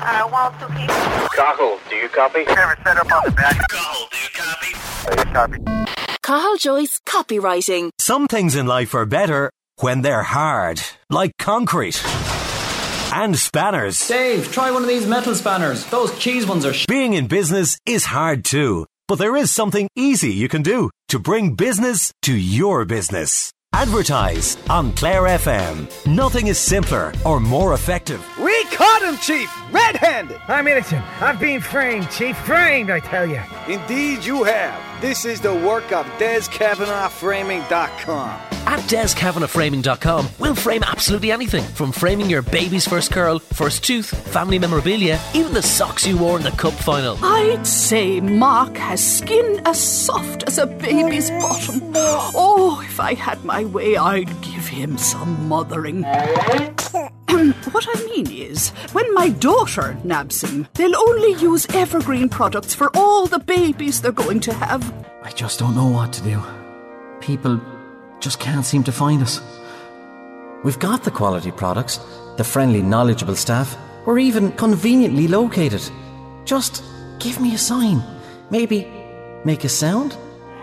1 2 keep. Cahill, do you copy? Never set up on the back. Cahill, do you copy? Copy. Cahill Joyce Copywriting. Some things in life are better when they're hard, like concrete. And spanners. Dave, try one of these metal spanners. Those cheese ones are Being in business is hard too, but there is something easy you can do to bring business to your business. Advertise on Clare FM. Nothing is simpler or more effective. We caught him, Chief! Red-handed! I'm innocent. I've been framed, Chief. Framed, I tell you. Indeed you have. This is the work of DesCavanaughFraming.com. At DesCavanaughFraming.com, we'll frame absolutely anything, from framing your baby's first curl, first tooth, family memorabilia, even the socks you wore in the cup final. I'd say Mark has skin as soft as a baby's bottom. Oh, if I had my way, I'd give him some mothering. What I mean is, when my daughter nabs him, they'll only use Evergreen products for all the babies they're going to have. I just don't know what to do. People just can't seem to find us. We've got the quality products, the friendly, knowledgeable staff. We're even conveniently located. Just give me a sign. Maybe make a sound?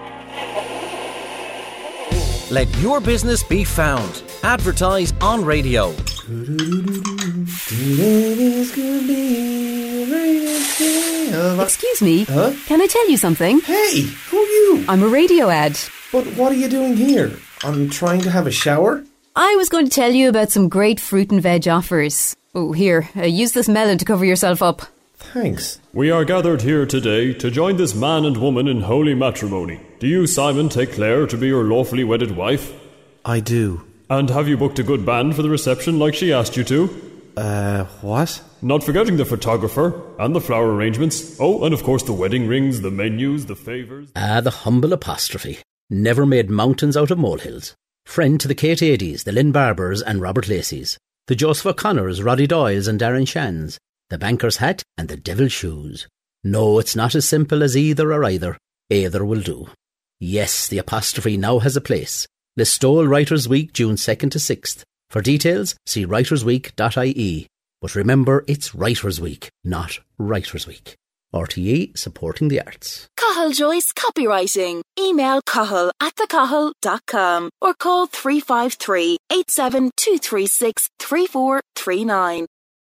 Let your business be found. Advertise on radio. Excuse me, Huh? Can I tell you something? Hey, who are you? I'm a radio ad. But what are you doing here? I'm trying to have a shower? I was going to tell you about some great fruit and veg offers. Oh, here, use this melon to cover yourself up. Thanks. We are gathered here today to join this man and woman in holy matrimony. Do you, Simon, take Claire to be your lawfully wedded wife? I do. And have you booked a good band for the reception like she asked you to? What? Not forgetting the photographer and the flower arrangements. Oh, and of course the wedding rings, the menus, the favours. The humble apostrophe. Never made mountains out of molehills. Friend to the Kate Adys, the Lynn Barbers and Robert Lacey's. The Joseph O'Connors, Roddy Doyles and Darren Shans. The banker's hat and the devil's shoes. No, it's not as simple as either or either. Either will do. Yes, the apostrophe now has a place. Listowel Writers' Week, June 2nd to 6th. For details, see writersweek.ie. But remember, it's Writers' Week, not Writers' Week. RTE, supporting the arts. Cahill Joyce Copywriting. Email cahill@thecahill.com or call 353 87236 3439.